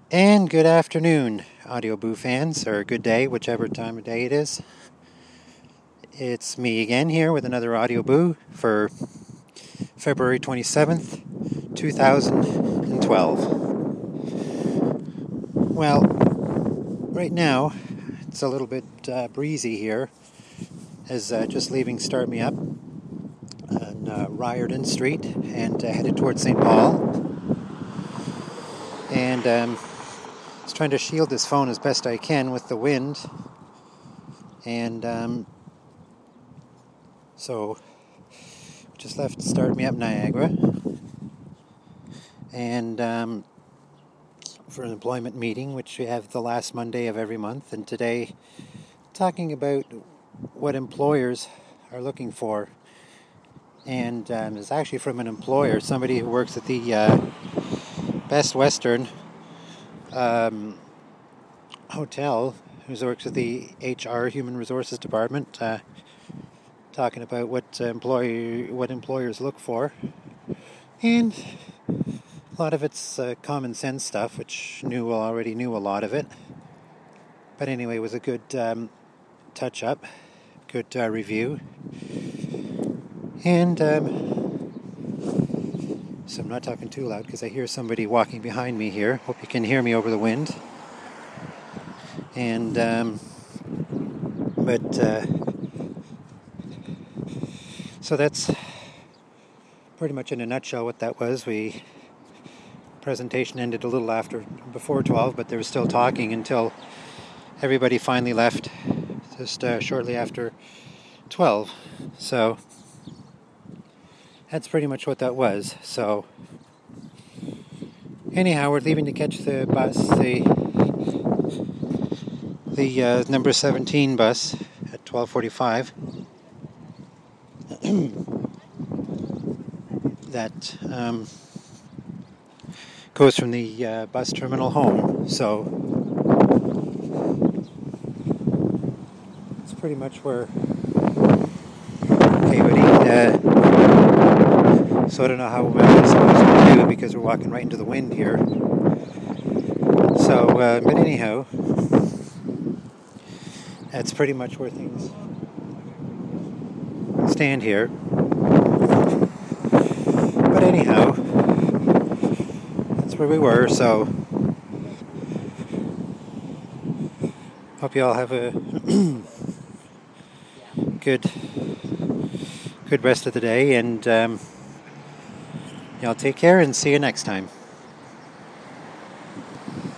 And good afternoon, Audio Boo fans, or good day, whichever time of day it is. It's me again here with another Audio Boo for February 27th, 2012. Well, right now, it's a little bit breezy here, as just leaving Start Me Up on Riordan Street and headed towards St. Paul. And just trying to shield this phone as best I can with the wind. And so just left Start Me Up Niagara and for an employment meeting, which we have the last Monday of every month. And today, talking about what employers are looking for. And it's actually from an employer, somebody who works at the Best Western Hotel, who works at the HR Human Resources Department, talking about what employers look for, and a lot of it's common sense stuff, which already knew a lot of it. But anyway, it was a good touch up, good review, and so I'm not talking too loud because I hear somebody walking behind me here. Hope you can hear me over the wind. And so that's pretty much in a nutshell what that was. Presentation ended a little before 12, but they were still talking until everybody finally left, just shortly after 12. So that's pretty much what that was. So anyhow, we're leaving to catch the bus, the number 17 bus at 12:45. That goes from the bus terminal home. So it's pretty much where. Okay, buddy. So I don't know how I'm supposed to do because we're walking right into the wind here. So, but anyhow, that's pretty much where things stand here. But anyhow, that's where we were. So, hope you all have a good rest of the day, and y'all take care and see you next time.